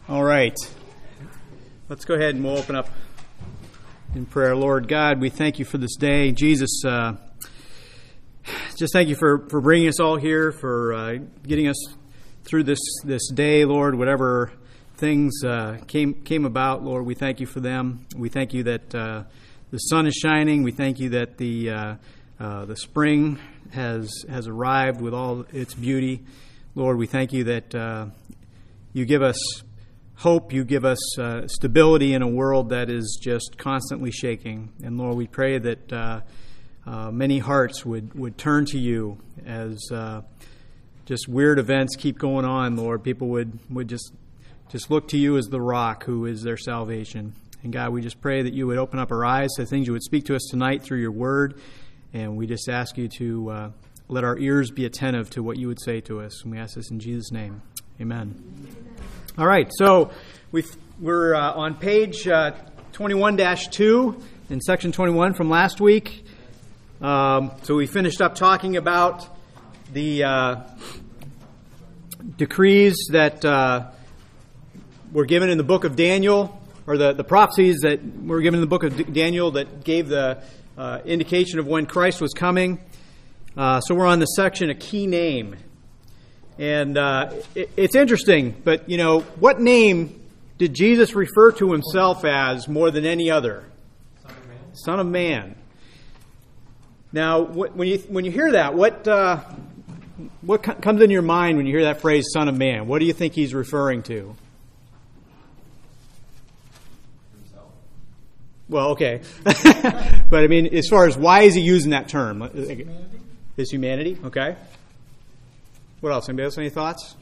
All right. Let's go ahead and we'll open up in prayer. Lord God, we thank you for this day. Jesus, just thank you for bringing us all here, for getting us through this day, Lord. Whatever things came about, Lord, we thank you for them. We thank you that the sun is shining. We thank you that the spring has arrived with all its beauty. Lord, we thank you that you give us hope, you give us stability in a world that is just constantly shaking. And Lord, we pray that many hearts would turn to you as just weird events keep going on, Lord. People would just look to you as the rock who is their salvation. And God, we just pray that you would open up our eyes to things you would speak to us tonight through your word. And we just ask you to let our ears be attentive to what you would say to us. And we ask this in Jesus' name. Amen. All right, so we're on page 21-2 in section 21 from last week. So we finished up talking about the decrees that were given in the book of Daniel, or the prophecies that were given in the book of Daniel that gave the indication of when Christ was coming. So we're on the section, A Key Name. And it's interesting, but, what name did Jesus refer to himself as more than any other? Son of Man. Now, when you hear that, what comes into your mind when you hear that phrase, Son of Man? What do you think he's referring to? Himself. Well, okay. But, I mean, as far as why is he using that term? His humanity, okay. What else? Anybody else have any thoughts?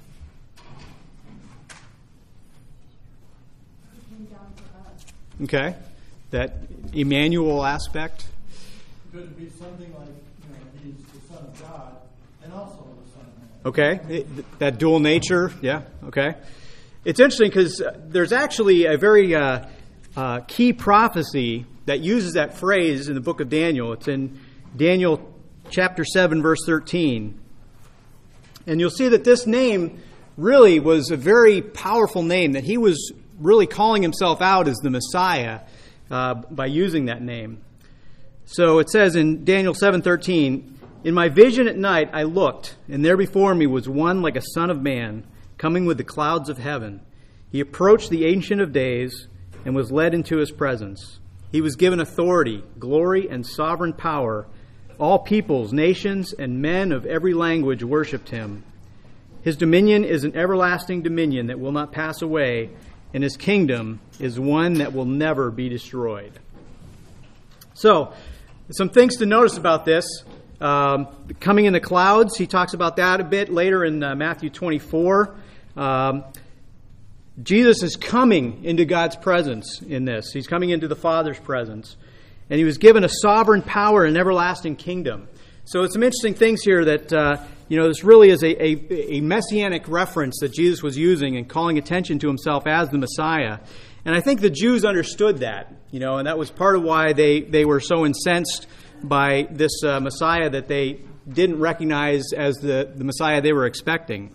Okay. That Emmanuel aspect. Could it be something like, he's the Son of God and also the Son of Man? Okay. That dual nature. Yeah. Okay. It's interesting because there's actually a very key prophecy that uses that phrase in the book of Daniel. It's in Daniel chapter 7, verse 13. And you'll see that this name really was a very powerful name, that he was really calling himself out as the Messiah by using that name. So it says in Daniel 7:13, "In my vision at night I looked, and there before me was one like a son of man, coming with the clouds of heaven. He approached the Ancient of Days and was led into his presence. He was given authority, glory, and sovereign power. All peoples, nations, and men of every language worshipped him. His dominion is an everlasting dominion that will not pass away, and his kingdom is one that will never be destroyed." So, some things to notice about this. Coming in the clouds, he talks about that a bit later in Matthew 24. Jesus is coming into God's presence in this. He's coming into the Father's presence. And he was given a sovereign power and everlasting kingdom. So it's some interesting things here that, this really is a messianic reference that Jesus was using and calling attention to himself as the Messiah. And I think the Jews understood that, and that was part of why they were so incensed by this Messiah that they didn't recognize as the Messiah they were expecting.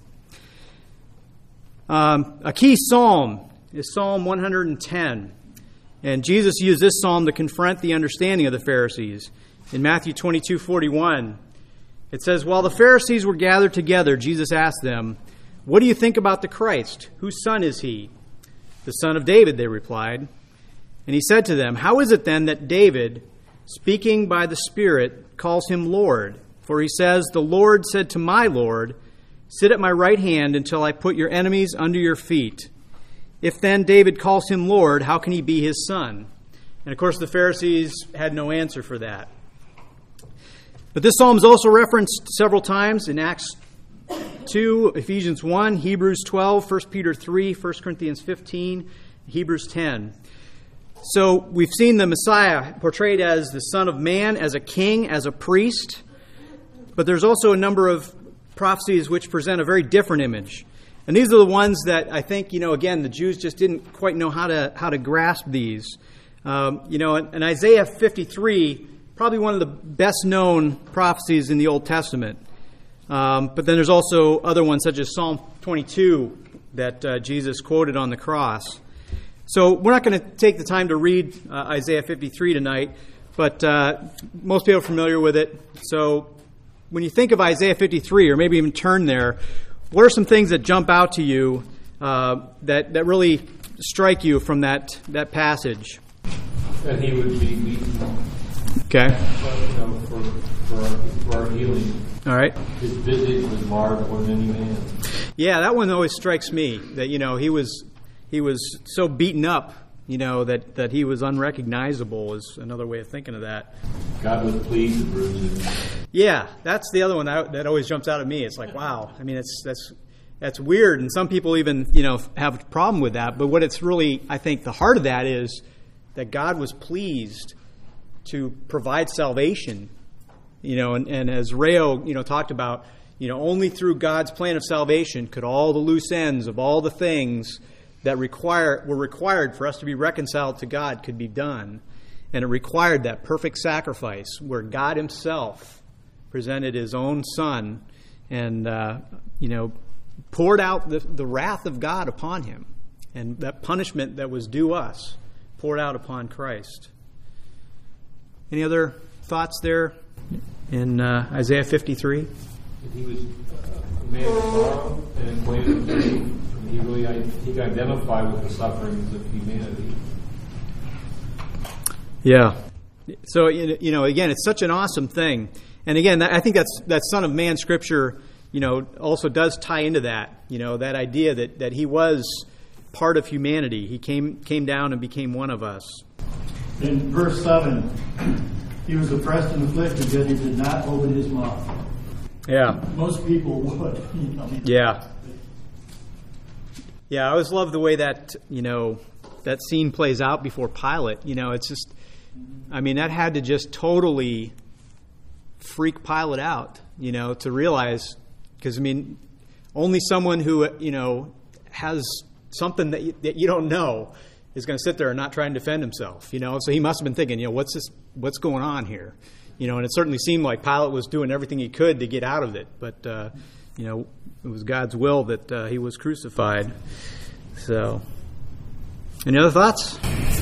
A key psalm is Psalm 110. And Jesus used this psalm to confront the understanding of the Pharisees. In Matthew 22:41, it says, "While the Pharisees were gathered together, Jesus asked them, 'What do you think about the Christ? Whose son is he?' 'The son of David,' they replied. And he said to them, 'How is it then that David, speaking by the Spirit, calls him Lord? For he says, "The Lord said to my Lord, sit at my right hand until I put your enemies under your feet." If then David calls him Lord, how can he be his son?' And of course the Pharisees had no answer for that. But this psalm is also referenced several times in Acts 2, Ephesians 1, Hebrews 12, 1 Peter 3, 1 Corinthians 15, Hebrews 10. So we've seen the Messiah portrayed as the Son of Man, as a king, as a priest. But there's also a number of prophecies which present a very different image. And these are the ones that I think, again, the Jews just didn't quite know how to grasp these. In Isaiah 53, probably one of the best known prophecies in the Old Testament. But then there's also other ones such as Psalm 22, that Jesus quoted on the cross. So we're not going to take the time to read Isaiah 53 tonight, but most people are familiar with it. So when you think of Isaiah 53, or maybe even turn there, what are some things that jump out to you that really strike you from that passage? That he would be beaten. Okay. For our healing. All right. His visage was marred more than any man. Yeah, that one always strikes me. That he was so beaten up, that he was unrecognizable is another way of thinking of that. God was pleased to bruise him. Yeah, that's the other one that always jumps out at me. It's like, wow. I mean, that's weird, and some people even have a problem with that. But what it's really, I think, the heart of that is that God was pleased to provide salvation. And as Rayo, talked about, only through God's plan of salvation could all the loose ends of all the things that were required for us to be reconciled to God could be done. And it required that perfect sacrifice where God himself presented his own son and, poured out the wrath of God upon him. And that punishment that was due us poured out upon Christ. Any other thoughts there in Isaiah 53? He was a man of sorrow and acquainted with grief. He could identify with the sufferings of humanity. Yeah. So, again, it's such an awesome thing. And again, I think that Son of Man scripture, also does tie into that, that idea that he was part of humanity. He came down and became one of us. In verse 7, he was oppressed and afflicted, yet he did not open his mouth. Yeah. Most people would. Yeah. Yeah, I always love the way that, that scene plays out before Pilate. It's just, that had to just totally freak Pilate out, to realize, because, only someone who, has something that you don't know is going to sit there and not try and defend himself, So he must have been thinking, what's going on here? And it certainly seemed like Pilate was doing everything he could to get out of it. But, it was God's will that he was crucified. So, any other thoughts?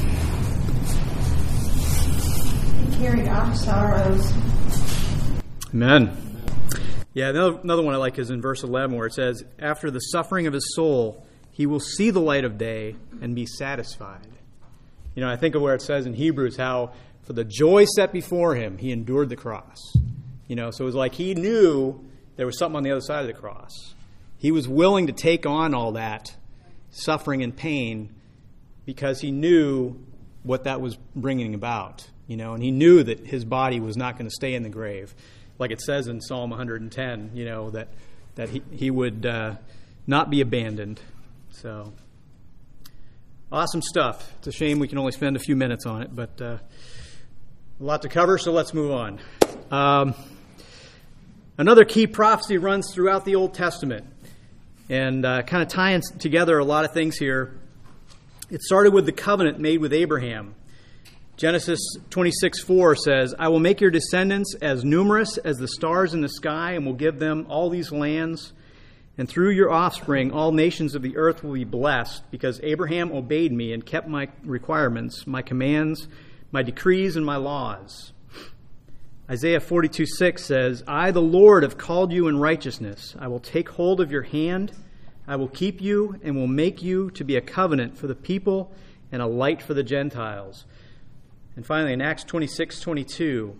He carried our sorrows. Amen. Yeah, another one I like is in verse 11 where it says, after the suffering of his soul, he will see the light of day and be satisfied. I think of where it says in Hebrews how for the joy set before him, he endured the cross. So it was like he knew there was something on the other side of the cross. He was willing to take on all that suffering and pain because he knew what that was bringing about, and he knew that his body was not going to stay in the grave. Like it says in Psalm 110, that he would not be abandoned. So, awesome stuff. It's a shame we can only spend a few minutes on it, but a lot to cover, so let's move on. Another key prophecy runs throughout the Old Testament and kind of tying together a lot of things here. It started with the covenant made with Abraham. Genesis 26:4 says, I will make your descendants as numerous as the stars in the sky and will give them all these lands. And through your offspring, all nations of the earth will be blessed because Abraham obeyed me and kept my requirements, my commands, my decrees, and my laws. Isaiah 42:6 says, I, the Lord, have called you in righteousness. I will take hold of your hand. I will keep you and will make you to be a covenant for the people and a light for the Gentiles. And finally, in Acts 26:22,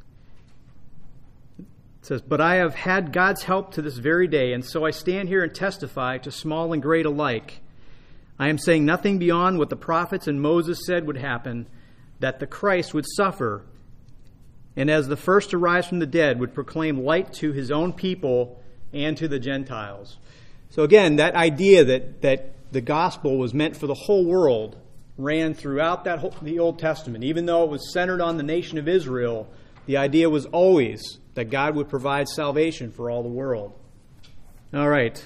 it says, but I have had God's help to this very day, and so I stand here and testify to small and great alike. I am saying nothing beyond what the prophets and Moses said would happen, that the Christ would suffer, and as the first to rise from the dead, would proclaim light to his own people and to the Gentiles. So again, that idea that the gospel was meant for the whole world ran throughout the Old Testament. Even though it was centered on the nation of Israel, the idea was always that God would provide salvation for all the world. All right.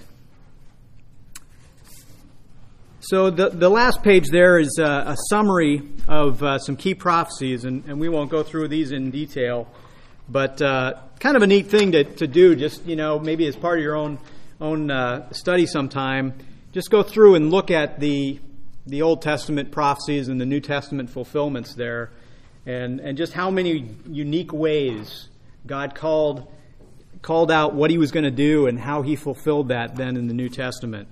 So the last page there is a summary of some key prophecies, and we won't go through these in detail, but kind of a neat thing to do, just maybe as part of your own study sometime, just go through and look at the Old Testament prophecies and the New Testament fulfillments there, and just how many unique ways God called out what he was going to do and how he fulfilled that then in the New Testament.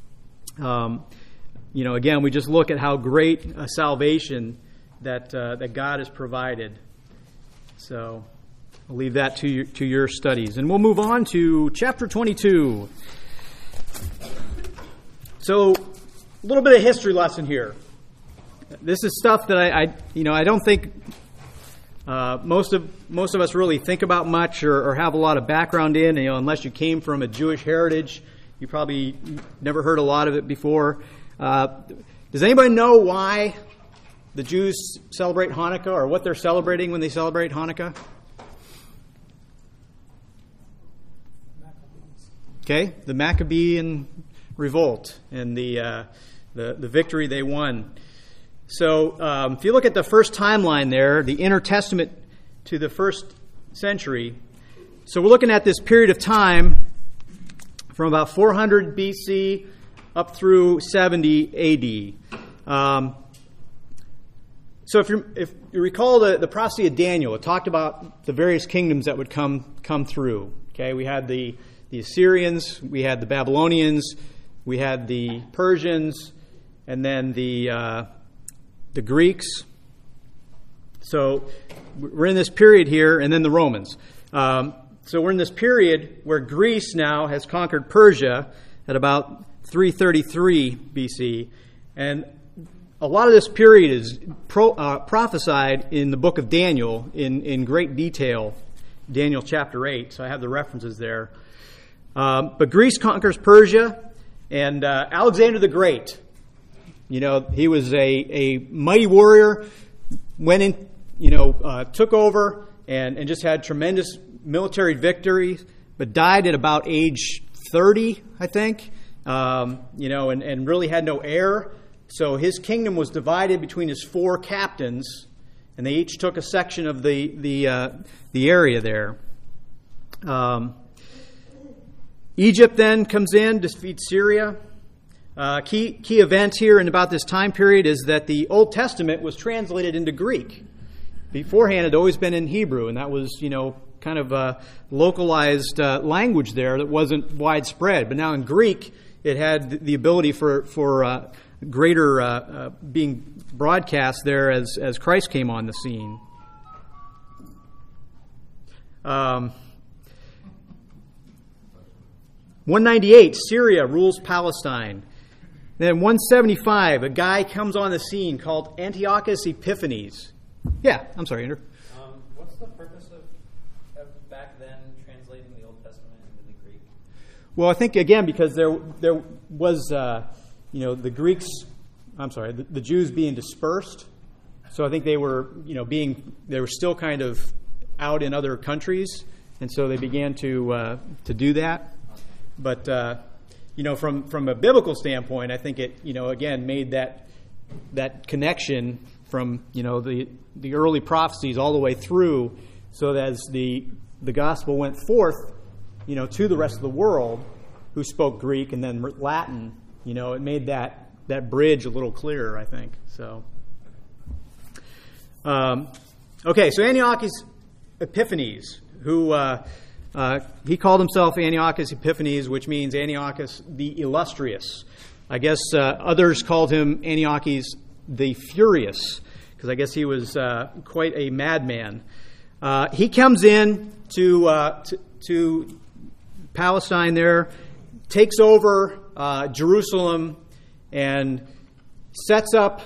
Again, we just look at how great a salvation that God has provided. So I'll leave that to your studies. And we'll move on to chapter 22. So a little bit of history lesson here. This is stuff that I don't think most of us really think about much or have a lot of background in. Unless you came from a Jewish heritage, you probably never heard a lot of it before. Does anybody know why the Jews celebrate Hanukkah, or what they're celebrating when they celebrate Hanukkah? Okay, the Maccabean revolt and the victory they won. So if you look at the first timeline there, the intertestament to the first century, so we're looking at this period of time from about 400 BC up through 70 AD. So if you recall the prophecy of Daniel, it talked about the various kingdoms that would come through. Okay, we had the Assyrians, we had the Babylonians, we had the Persians, and then the Greeks. So we're in this period here, and then the Romans. So we're in this period where Greece now has conquered Persia at about 333 BC, and a lot of this period is prophesied in the book of Daniel in great detail, Daniel chapter 8, so I have the references there. But Greece conquers Persia, and Alexander the Great, he was a mighty warrior, went in, took over and just had tremendous military victories, but died at about age 30, I think, and really had no heir. So his kingdom was divided between his 4 captains, and they each took a section of the area there. Egypt then comes in, defeats Syria. Key event here in about this time period is that the Old Testament was translated into Greek. Beforehand, it had always been in Hebrew, and that was, kind of a localized language there that wasn't widespread. But now in Greek, it had the ability for greater being broadcast there as Christ came on the scene. 198, Syria rules Palestine. Then 175, a guy comes on the scene called Antiochus Epiphanes. Yeah, I'm sorry, Andrew. What's the purpose of back then translating the Old Testament into the Greek? Well, I think, again, because there was, the Greeks, the Jews being dispersed. So I think they were, they were still kind of out in other countries. And so they began to do that. But, from a biblical standpoint, I think it, again, made that connection from, the early prophecies all the way through, so that as the gospel went forth, to the rest of the world who spoke Greek and then Latin, it made that bridge a little clearer, I think. So, okay, so Antiochus Epiphanes, who he called himself Antiochus Epiphanes, which means Antiochus the Illustrious. I guess others called him Antiochus the Furious, because I guess he was quite a madman. He comes in to Palestine there, takes over Jerusalem, and sets up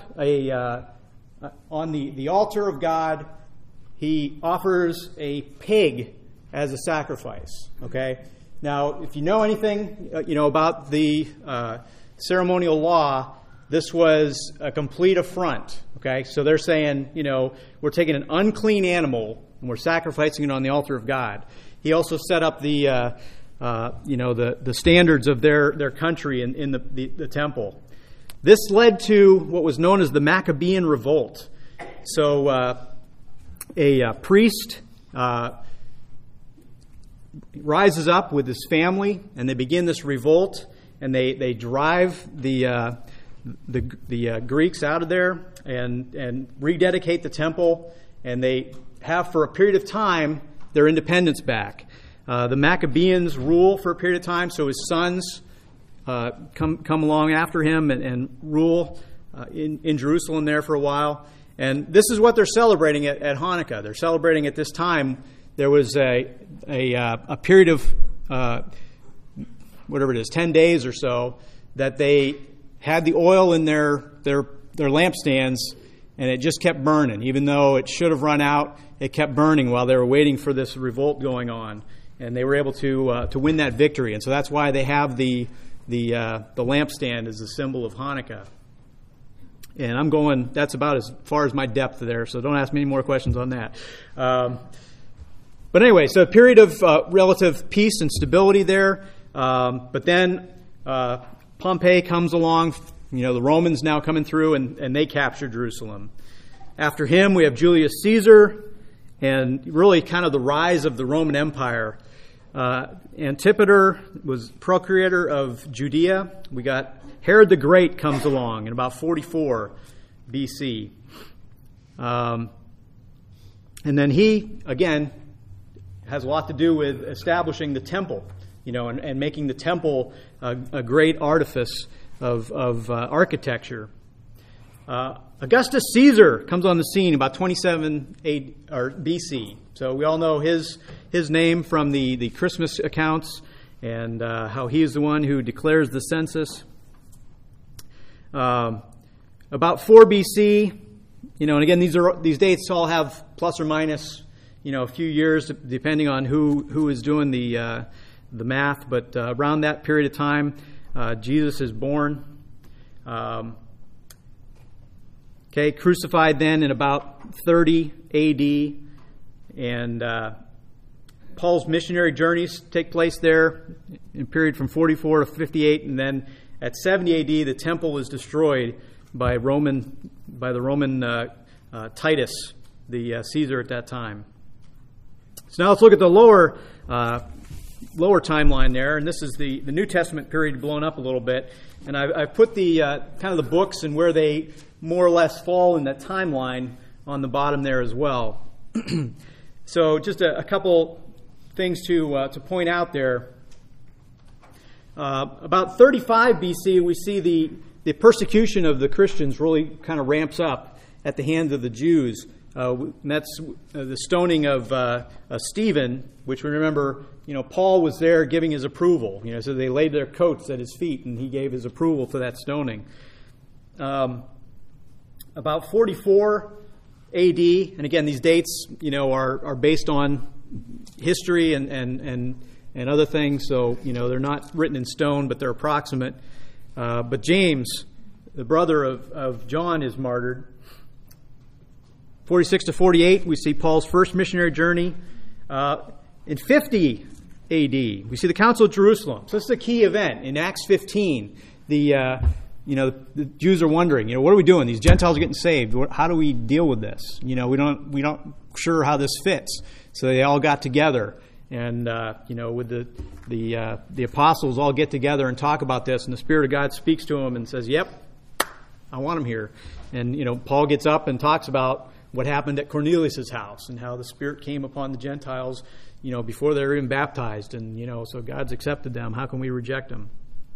on the altar of God. He offers a pig as a sacrifice. Okay. Now, if you know anything, about the ceremonial law, this was a complete affront. Okay. So they're saying, we're taking an unclean animal and we're sacrificing it on the altar of God. He also set up the standards of their country in the temple. This led to what was known as the Maccabean Revolt. So a priest rises up with his family, and they begin this revolt. and they drive the Greeks out of there and rededicate the temple, and they have for a period of time their independence back. The Maccabeans rule for a period of time, so his sons come along after him and rule in Jerusalem there for a while. And this is what they're celebrating at Hanukkah. They're celebrating at this time. There was a period of whatever it is, 10 days or so, that they had the oil in their lampstands, and it just kept burning. Even though it should have run out, it kept burning while they were waiting for this revolt going on. And they were able to win that victory. And so that's why they have the lampstand as a symbol of Hanukkah. And that's about as far as my depth there, so don't ask me any more questions on that. But anyway, so a period of relative peace and stability there. But then Pompey comes along, the Romans now coming through, and they capture Jerusalem. After him, we have Julius Caesar, and really kind of the rise of the Roman Empire. Antipater was procurator of Judea. We got Herod the Great comes along in about 44 BC. And then he, again, has a lot to do with establishing the temple, and making the temple a great artifice of architecture. Augustus Caesar comes on the scene about 27 BC. So we all know his name from the Christmas accounts, and how he is the one who declares the census. About 4 BC, and again these dates all have plus or minus, a few years depending on who is doing the math. But around that period of time, Jesus is born. Crucified then in about 30 A.D. And Paul's missionary journeys take place there in a period from 44 to 58, and then at 70 A.D. the temple is destroyed by the Roman Titus, the Caesar at that time. So now let's look at the lower timeline there, and this is the New Testament period blown up a little bit. And I've put the kind of the books and where they more or less fall in that timeline on the bottom there as well. So just a couple things to point out there. About 35 BC, we see the persecution of the Christians really kind of ramps up at the hands of the Jews. And that's the stoning of Stephen, which we remember, Paul was there giving his approval. So they laid their coats at his feet, and he gave his approval to that stoning. About 44 A.D., and again, these dates, are based on history and other things, so, they're not written in stone, but they're approximate. But James, the brother of John, is martyred. 46 to 48, we see Paul's first missionary journey. In 50 A.D., we see the Council of Jerusalem. So this is a key event. In Acts 15, the Jews are wondering, what are we doing? These Gentiles are getting saved. How do we deal with this? We don't sure how this fits. So they all got together, and with the apostles all get together and talk about this, and the Spirit of God speaks to them and says, "Yep, I want them here." And Paul gets up and talks about what happened at Cornelius' house and how the Spirit came upon the Gentiles, before they were even baptized, and so God's accepted them. How can we reject them?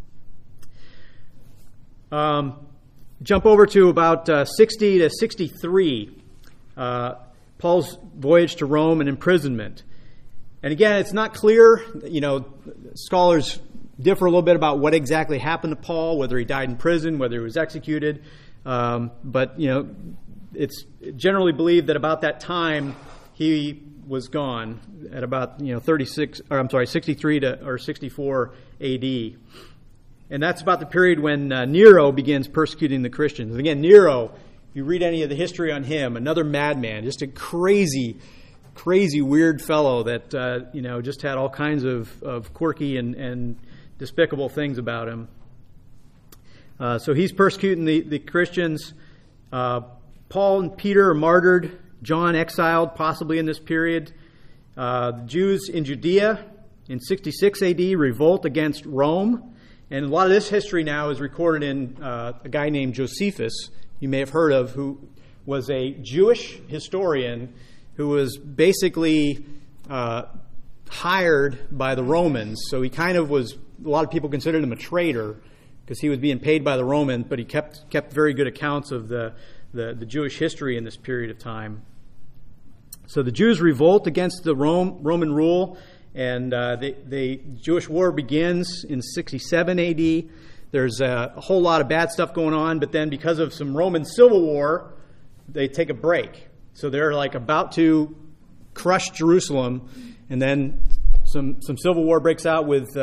Jump over to about 60 to 63, Paul's voyage to Rome and imprisonment. And again, it's not clear, scholars differ a little bit about what exactly happened to Paul, whether he died in prison, whether he was executed. But it's generally believed that about that time he was gone at about 63 or 64 A.D. And that's about the period when Nero begins persecuting the Christians. And again, Nero, if you read any of the history on him, another madman, just a crazy, weird fellow that just had all kinds of quirky and despicable things about him. So he's persecuting the Christians. Paul and Peter are martyred. John exiled, possibly in this period. The Jews in Judea in 66 A.D. revolt against Rome, And a lot of this history now is recorded in a guy named Josephus, you may have heard of, who was a Jewish historian who was basically hired by the Romans. So he kind of was, a lot of people considered him a traitor because he was being paid by the Romans, but he kept very good accounts of the Jewish history in this period of time. So the Jews revolt against the Roman rule, and the Jewish war begins in 67 AD. There's a whole lot of bad stuff going on, but then because of some Roman civil war, they take a break. So they're like about to crush Jerusalem, and then some civil war breaks out with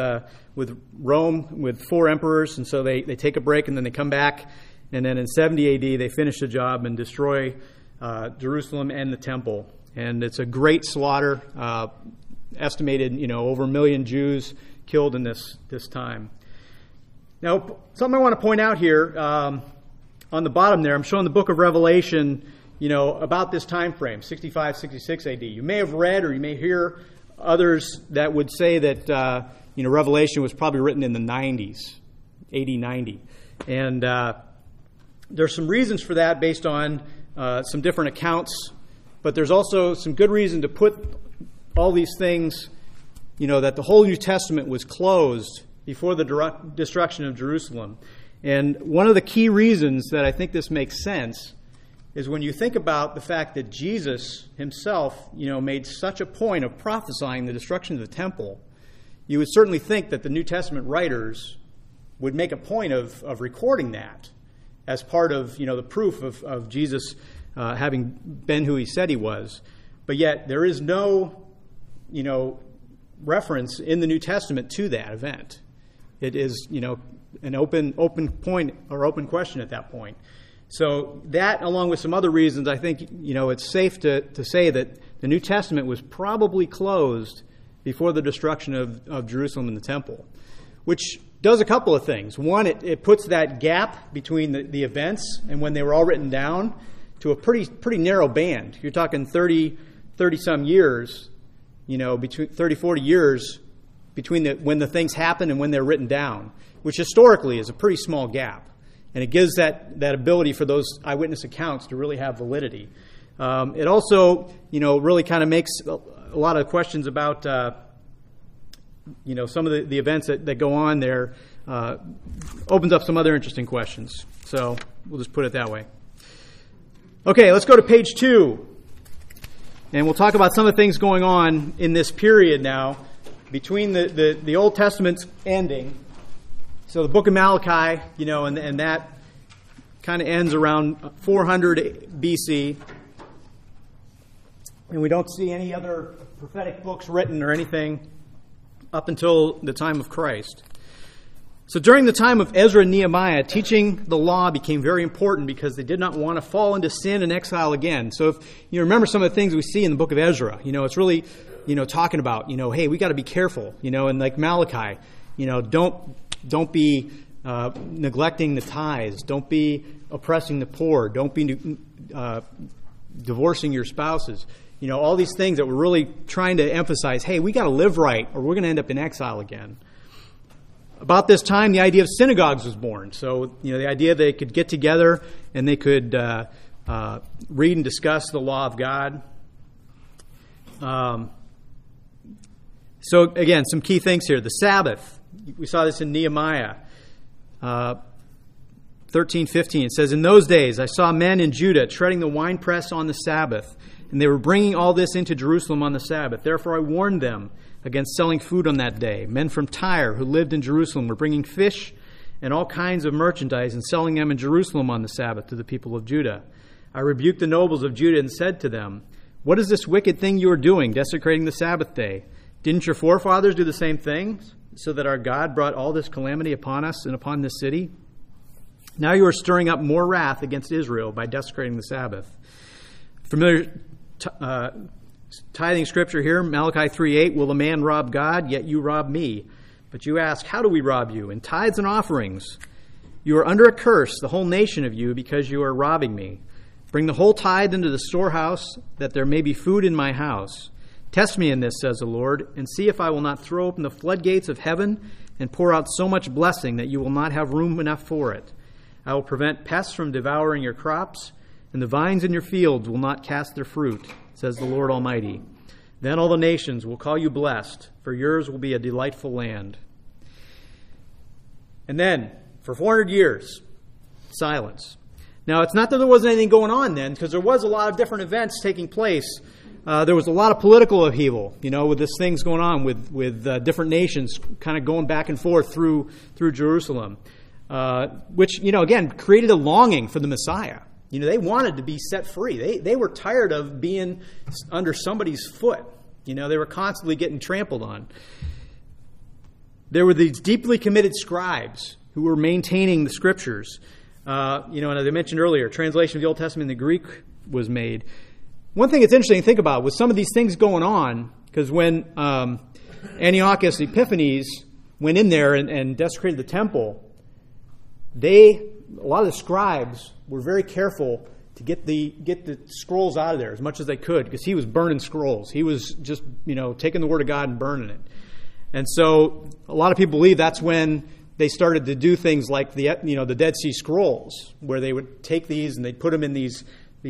Rome, with 4 emperors, and so they take a break, and then they come back, and then in 70 AD they finish the job and destroy Jerusalem and the temple. And it's a great slaughter, estimated, over 1 million Jews killed in this time. Now, something I want to point out here, on the bottom there, I'm showing the book of Revelation, about this time frame, 65, 66 AD. You may have read or you may hear others that would say that, Revelation was probably written in the 90s, 80, 90. And there's some reasons for that based on some different accounts, but there's also some good reason to put all these things, that the whole New Testament was closed before the destruction of Jerusalem. And one of the key reasons that I think this makes sense is when you think about the fact that Jesus himself, made such a point of prophesying the destruction of the temple, you would certainly think that the New Testament writers would make a point of recording that as part of, the proof of Jesus having been who he said he was. But yet there is no, reference in the New Testament to that event. It is, an open point or open question at that point. So that, along with some other reasons, I think, it's safe to say that the New Testament was probably closed before the destruction of Jerusalem and the temple, which does a couple of things. One, it puts that gap between the events and when they were all written down to a pretty narrow band. You're talking 30-some years, between 30, 40 years between when the things happen and when they're written down, which historically is a pretty small gap. And it gives that ability for those eyewitness accounts to really have validity. It also, really kind of makes a lot of questions about, some of the events that go on there, opens up some other interesting questions. So we'll just put it that way. Okay, let's go to page 2. And we'll talk about some of the things going on in this period now between the Old Testament's ending. So the book of Malachi, and that kind of ends around 400 BC. And we don't see any other prophetic books written or anything up until the time of Christ. So during the time of Ezra and Nehemiah, teaching the law became very important because they did not want to fall into sin and exile again. So if you remember some of the things we see in the book of Ezra, it's really, talking about, hey, we got to be careful, and like Malachi, don't be neglecting the tithes. Don't be oppressing the poor. Don't be divorcing your spouses. All these things that we're really trying to emphasize, hey, we got to live right or we're going to end up in exile again. About this time, the idea of synagogues was born. So, the idea they could get together and they could read and discuss the law of God. So, again, some key things here. The Sabbath. We saw this in Nehemiah 13:15. It says, "In those days I saw men in Judah treading the winepress on the Sabbath, and they were bringing all this into Jerusalem on the Sabbath. Therefore I warned them against selling food on that day. Men from Tyre who lived in Jerusalem were bringing fish and all kinds of merchandise and selling them in Jerusalem on the Sabbath to the people of Judah. I rebuked the nobles of Judah and said to them, 'What is this wicked thing you are doing, desecrating the Sabbath day? Didn't your forefathers do the same things, so that our God brought all this calamity upon us and upon this city? Now you are stirring up more wrath against Israel by desecrating the Sabbath.'" Familiar tithing scripture here, Malachi 3:8, "Will a man rob God? Yet you rob me. But you ask, how do we rob you? In tithes and offerings. You are under a curse, the whole nation of you, because you are robbing me. Bring the whole tithe into the storehouse, that there may be food in my house. Test me in this, says the Lord, and see if I will not throw open the floodgates of heaven and pour out so much blessing that you will not have room enough for it. I will prevent pests from devouring your crops, and the vines in your fields will not cast their fruit, says the Lord Almighty. Then all the nations will call you blessed, for yours will be a delightful land. And then, for 400 years, silence. Now, it's not that there wasn't anything going on then, because there was a lot of different events taking place. There was a lot of political upheaval, with this things going on with different nations kind of going back and forth through Jerusalem, which, again, created a longing for the Messiah. They wanted to be set free. They were tired of being under somebody's foot. They were constantly getting trampled on. There were these deeply committed scribes who were maintaining the Scriptures. And as I mentioned earlier, translation of the Old Testament in the Greek was made. One thing that's interesting to think about with some of these things going on, because when Antiochus Epiphanes went in there and desecrated the temple, a lot of the scribes were very careful to get the scrolls out of there as much as they could, because he was burning scrolls. He was just taking the Word of God and burning it. And so a lot of people believe that's when they started to do things like the Dead Sea Scrolls, where they would take these and they'd put them in these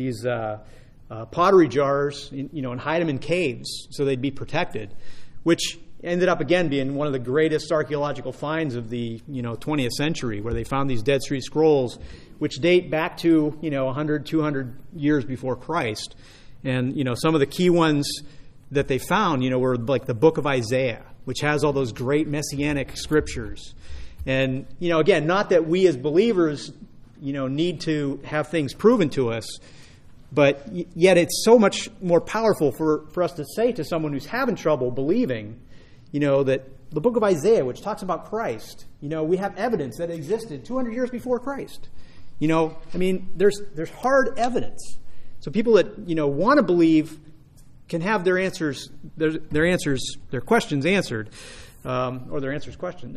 pottery jars, and hide them in caves so they'd be protected, which ended up again being one of the greatest archaeological finds of the 20th century, where they found these Dead Sea Scrolls, which date back to 100, 200 years before Christ. And some of the key ones that they found were like the book of Isaiah, which has all those great messianic scriptures. And again, not that we as believers need to have things proven to us, but yet it's so much more powerful for us to say to someone who's having trouble believing, that the book of Isaiah, which talks about Christ, we have evidence that it existed 200 years before Christ. There's hard evidence. So people that, want to believe can have their questions answered, or their answers questioned.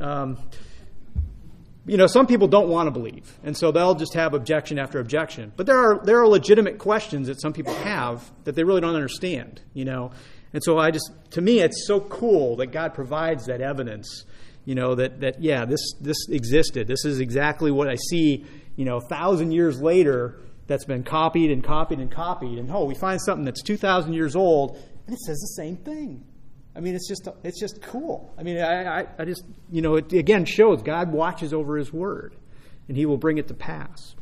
Some people don't want to believe, and so they'll just have objection after objection. But there are legitimate questions that some people have that they really don't understand, And so to me, it's so cool that God provides that evidence, this existed. This is exactly what I see, 1,000 years later that's been copied and copied and copied. And we find something that's 2,000 years old, and it says the same thing. It's just cool. I just, it again shows God watches over His Word, and He will bring it to pass.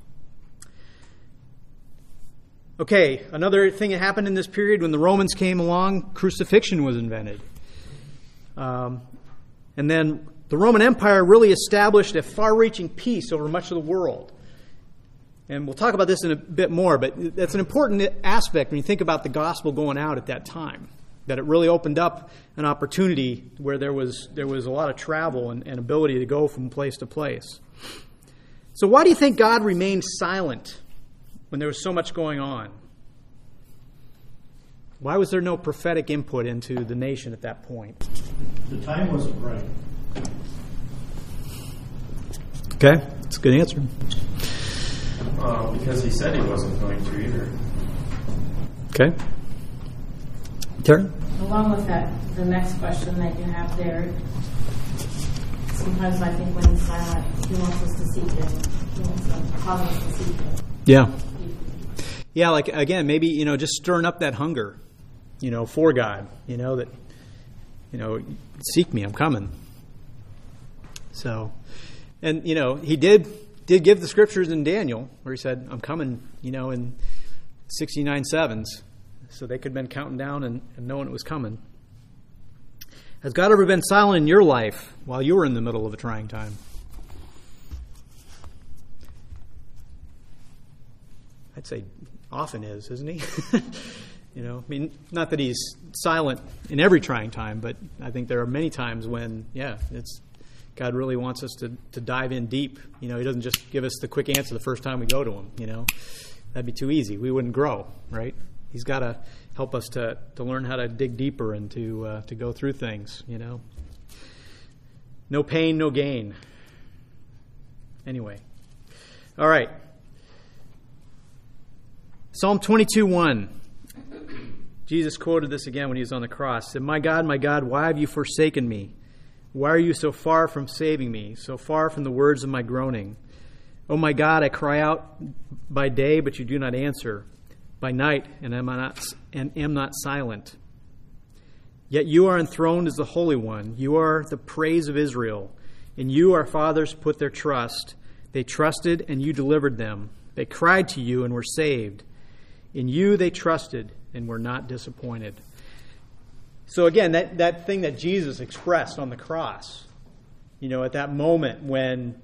Okay, another thing that happened in this period when the Romans came along, crucifixion was invented. And then the Roman Empire really established a far-reaching peace over much of the world. And we'll talk about this in a bit more, but that's an important aspect when you think about the gospel going out at that time. That it really opened up an opportunity where there was a lot of travel and ability to go from place to place. So why do you think God remained silent when there was so much going on? Why was there no prophetic input into the nation at that point? The time wasn't right. Okay, that's a good answer. Because He said He wasn't going to either. Okay. Terry? Along with that, the next question that you have there, sometimes I think when He's silent, He wants us to seek Him. He wants to cause us to seek Him. Yeah. Yeah, like, again, maybe, just stirring up that hunger, for God, that, seek me, I'm coming. So, and, He did give the scriptures in Daniel, where He said, I'm coming, in 69 sevens. So they could have been counting down and knowing it was coming. Has God ever been silent in your life while you were in the middle of a trying time? I'd say often is, isn't He? Not that He's silent in every trying time, but I think there are many times when, God really wants us to dive in deep. He doesn't just give us the quick answer the first time we go to Him, That'd be too easy. We wouldn't grow, right? He's got to help us to learn how to dig deeper and to go through things, No pain, no gain. Anyway. All right. Psalm 22:1. Jesus quoted this again when He was on the cross. He said, my God, why have you forsaken me? Why are you so far from saving me, so far from the words of my groaning? O my God, I cry out by day, but you do not answer, by night, and am not silent. Yet you are enthroned as the Holy One. You are the praise of Israel. In you our fathers put their trust. They trusted, and you delivered them. They cried to you and were saved. In you they trusted and were not disappointed. So again, that thing that Jesus expressed on the cross, at that moment when,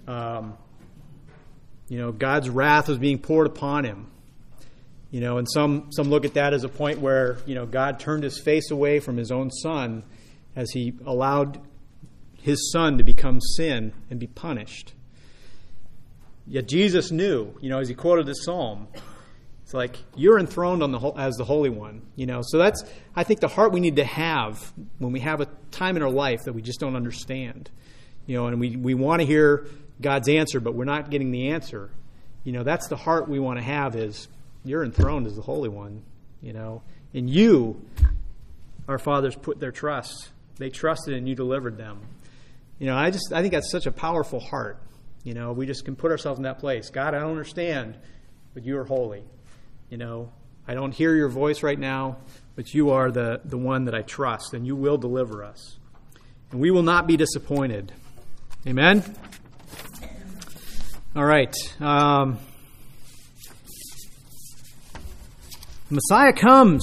God's wrath was being poured upon him. And some look at that as a point where, God turned his face away from his own son as he allowed his son to become sin and be punished. Yet Jesus knew, as he quoted this psalm, it's like, you're enthroned as the Holy One. So that's, I think, the heart we need to have when we have a time in our life that we just don't understand. And we want to hear God's answer, but we're not getting the answer. That's the heart we want to have is, you're enthroned as the Holy One. In you, our fathers put their trust. They trusted and you delivered them. I think that's such a powerful heart. We just can put ourselves in that place. God, I don't understand, but you are holy. I don't hear your voice right now, but you are the one that I trust, and you will deliver us. And we will not be disappointed. Amen? All right. Messiah comes.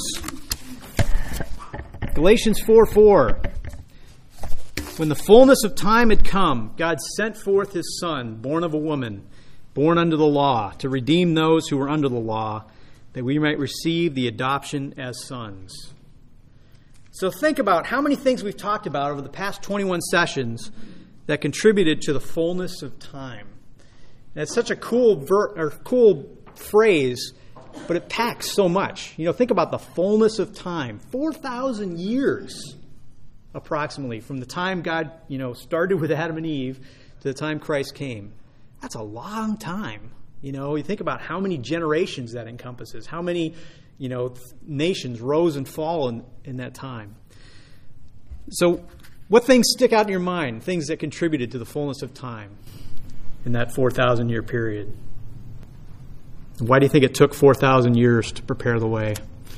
Galatians 4:4. When the fullness of time had come, God sent forth his Son, born of a woman, born under the law, to redeem those who were under the law, that we might receive the adoption as sons. So think about how many things we've talked about over the past 21 sessions that contributed to the fullness of time. And it's such a cool phrase, but it packs so much. Think about the fullness of time. 4,000 years, approximately, from the time God, started with Adam and Eve to the time Christ came. That's a long time. You think about how many generations that encompasses, how many, nations rose and fall in that time. So what things stick out in your mind, things that contributed to the fullness of time in that 4,000-year period? Why do you think it took 4,000 years to prepare the way?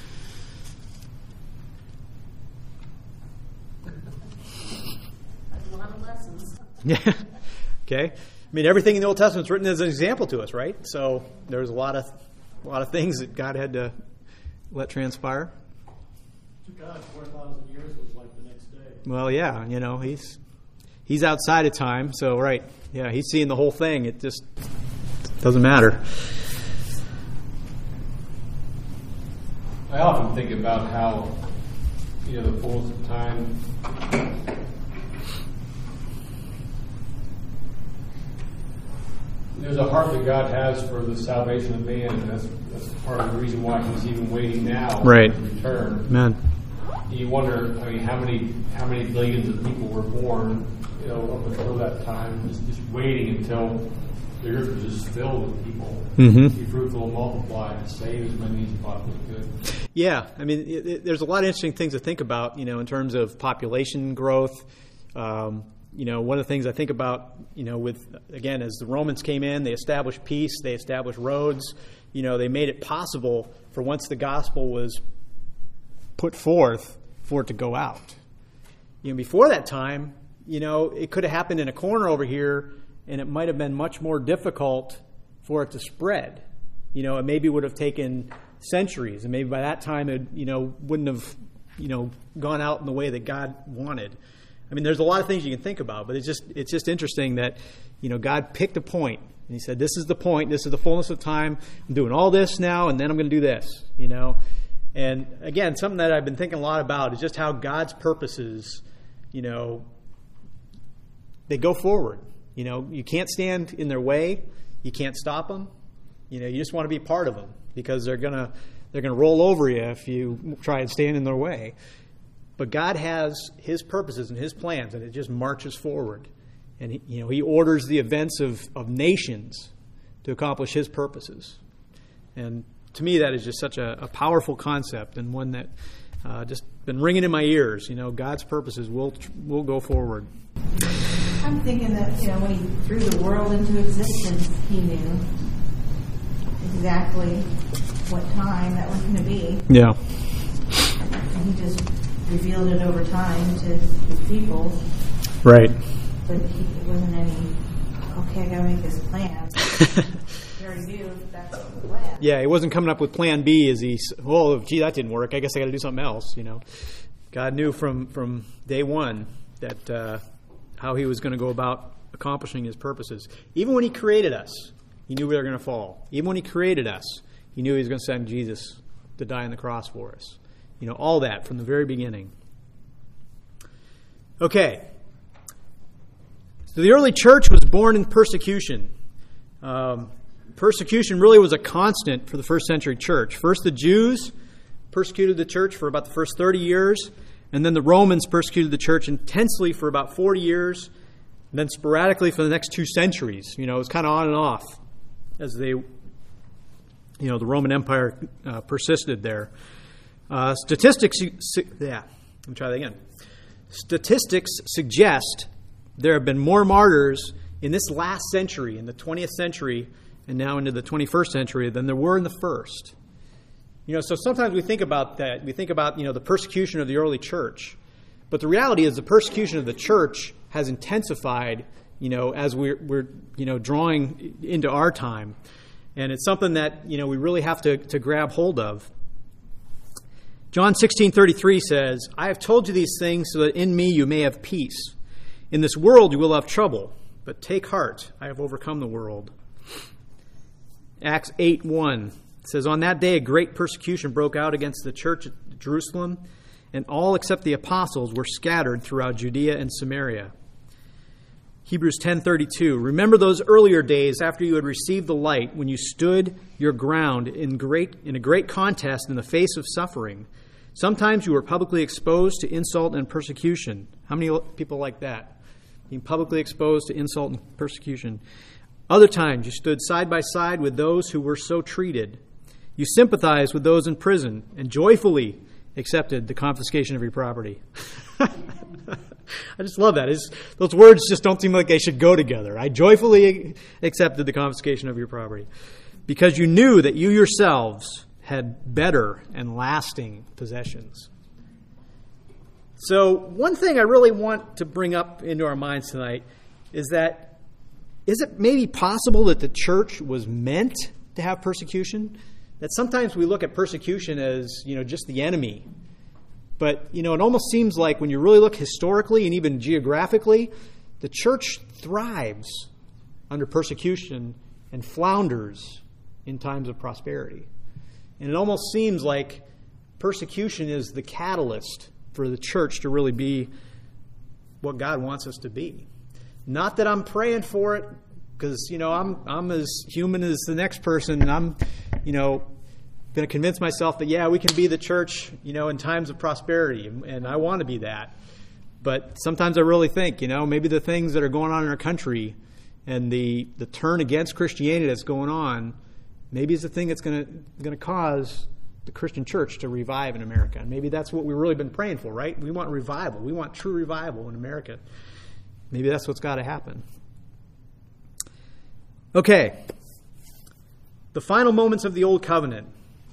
That's a lot of lessons. Yeah. Okay. Everything in the Old Testament is written as an example to us, right? So there's a lot of things that God had to let transpire. To God, 4,000 years was like the next day. Well, yeah, he's outside of time, so right, yeah, he's seeing the whole thing. It just doesn't matter. I often think about how, the fullness of time, there's a heart that God has for the salvation of man, and that's part of the reason why he's even waiting now Right. to return. Amen. You wonder, how many billions of people were born, up until that time, just waiting until the earth was just filled with people. Mm-hmm. Be fruitful and multiply and save as many as you possibly could. Yeah, there's a lot of interesting things to think about, in terms of population growth. One of the things I think about, again, as the Romans came in, they established peace, they established roads, they made it possible for once the gospel was put forth for it to go out. Before that time, it could have happened in a corner over here, and it might have been much more difficult for it to spread. It maybe would have taken centuries, and maybe by that time it, wouldn't have, gone out in the way that God wanted. There's a lot of things you can think about, but it's just interesting that, God picked a point, and he said, this is the point, this is the fullness of time, I'm doing all this now, and then I'm going to do this, And again, something that I've been thinking a lot about is just how God's purposes, they go forward. You can't stand in their way, you can't stop them, you just want to be part of them, because they're gonna roll over you if you try and stand in their way. But God has his purposes and his plans, and it just marches forward. And he orders the events of nations to accomplish his purposes. And to me, that is just such a powerful concept, and one that just been ringing in my ears. God's purposes will go forward. I'm thinking that, when he threw the world into existence, he knew exactly what time that was going to be. Yeah. And he just revealed it over time to his people. Right. But it wasn't any, okay, I got to make this plan. He already knew that's the plan. Yeah, he wasn't coming up with plan B as gee, that didn't work. I guess I got to do something else, God knew from day one that how he was going to go about accomplishing his purposes. Even when he created us, he knew we were going to fall. Even when he created us, he knew he was going to send Jesus to die on the cross for us. All that from the very beginning. Okay. So the early church was born in persecution. Persecution really was a constant for the first century church. First, the Jews persecuted the church for about the first 30 years, and then the Romans persecuted the church intensely for about 40 years, and then sporadically for the next 2 centuries. It was kind of on and off as the Roman Empire persisted there. Statistics suggest there have been more martyrs in this last century, in the 20th century, and now into the 21st century, than there were in the first. So sometimes we think about that. We think about, the persecution of the early church. But the reality is the persecution of the church has intensified, as we're drawing into our time. And it's something that, we really have to grab hold of. John 16:33 says, I have told you these things so that in me you may have peace. In this world you will have trouble, but take heart, I have overcome the world. Acts 8:1 says, on that day a great persecution broke out against the church at Jerusalem, and all except the apostles were scattered throughout Judea and Samaria. Hebrews 10:32, remember those earlier days after you had received the light, when you stood your ground in a great contest in the face of suffering. Sometimes you were publicly exposed to insult and persecution. How many people like that? Being publicly exposed to insult and persecution. Other times you stood side by side with those who were so treated. You sympathized with those in prison and joyfully accepted the confiscation of your property. I just love that. Those words just don't seem like they should go together. I joyfully accepted the confiscation of your property because you knew that you yourselves had better and lasting possessions. So one thing I really want to bring up into our minds tonight is that, is it maybe possible that the church was meant to have persecution? That sometimes we look at persecution as, just the enemy. But, it almost seems like when you really look historically and even geographically, the church thrives under persecution and flounders in times of prosperity. And it almost seems like persecution is the catalyst for the church to really be what God wants us to be. Not that I'm praying for it, because, I'm as human as the next person, and I'm, going to convince myself that, we can be the church, in times of prosperity, and I want to be that. But sometimes I really think, maybe the things that are going on in our country and the turn against Christianity that's going on, maybe is the thing that's going to cause the Christian church to revive in America. And maybe that's what we've really been praying for, right? We want revival. We want true revival in America. Maybe that's what's got to happen. Okay. The final moments of the Old Covenant.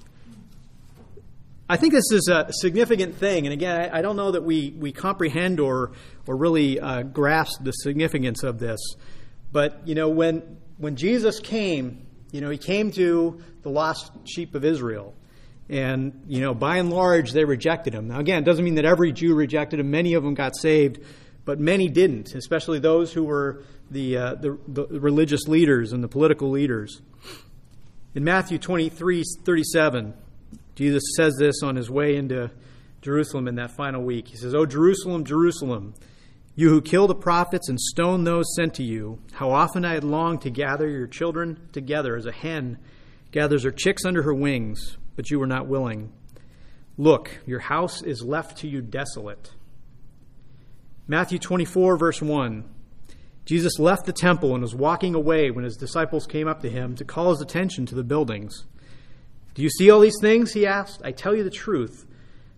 I think this is a significant thing. And again, I don't know that we comprehend or really grasp the significance of this. But, when Jesus came, he came to the lost sheep of Israel. And, by and large, they rejected him. Now, again, it doesn't mean that every Jew rejected him. Many of them got saved, but many didn't, especially those who were the religious leaders and the political leaders. In Matthew 23:37, Jesus says this on his way into Jerusalem in that final week. He says, "O Jerusalem, Jerusalem, you who kill the prophets and stone those sent to you, how often I had longed to gather your children together as a hen gathers her chicks under her wings, but you were not willing. Look, your house is left to you desolate." Matthew 24, verse 1. Jesus left the temple and was walking away when his disciples came up to him to call his attention to the buildings. "Do you see all these things?" he asked. "I tell you the truth.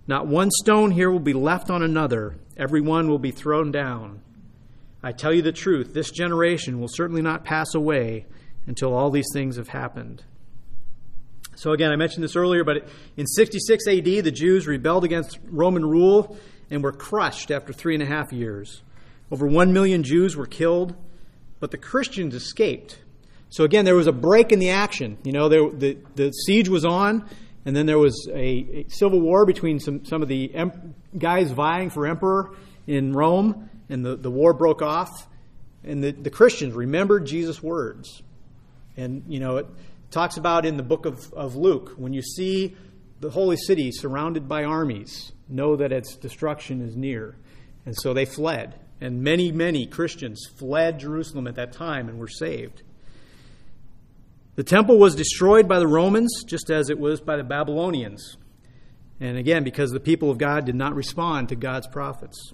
Not one stone here will be left on another. Every one will be thrown down. I tell you the truth, this generation will certainly not pass away until all these things have happened. So again, I mentioned this earlier, but in 66 AD, the Jews rebelled against Roman rule and were crushed after 3.5 years. Over 1 million Jews were killed, but the Christians escaped. So again, there was a break in the action. The siege was on, and then there was a civil war between some of the guys vying for emperor in Rome, and the war broke off. And the Christians remembered Jesus' words. And, it talks about in the book of Luke, when you see the holy city surrounded by armies, know that its destruction is near. And so they fled. And many, many Christians fled Jerusalem at that time and were saved. The temple was destroyed by the Romans, just as it was by the Babylonians. And again, because the people of God did not respond to God's prophets.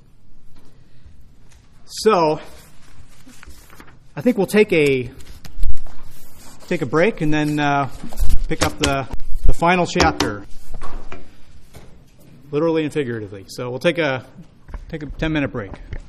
So, I think we'll take a break and then pick up the final chapter, literally and figuratively. So we'll take a 10-minute break.